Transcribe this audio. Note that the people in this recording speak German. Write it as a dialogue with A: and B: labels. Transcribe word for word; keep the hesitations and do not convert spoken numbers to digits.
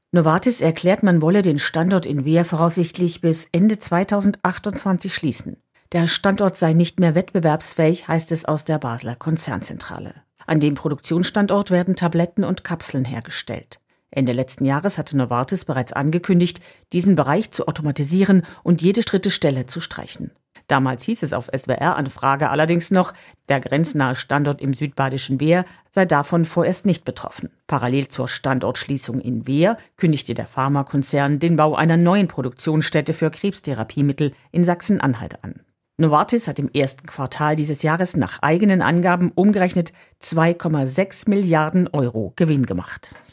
A: Novartis erklärt, man wolle den Standort in Wehr voraussichtlich bis Ende zweitausendachtundzwanzig schließen. Der Standort sei nicht mehr wettbewerbsfähig, heißt es aus der Basler Konzernzentrale. An dem Produktionsstandort werden Tabletten und Kapseln hergestellt. Ende letzten Jahres hatte Novartis bereits angekündigt, diesen Bereich zu automatisieren und jede dritte Stelle zu streichen. Damals hieß es auf S W R-Anfrage allerdings noch, der grenznahe Standort im südbadischen Wehr sei davon vorerst nicht betroffen. Parallel zur Standortschließung in Wehr kündigte der Pharmakonzern den Bau einer neuen Produktionsstätte für Krebstherapiemittel in Sachsen-Anhalt an. Novartis hat im ersten Quartal dieses Jahres nach eigenen Angaben umgerechnet zwei Komma sechs Milliarden Euro Gewinn gemacht.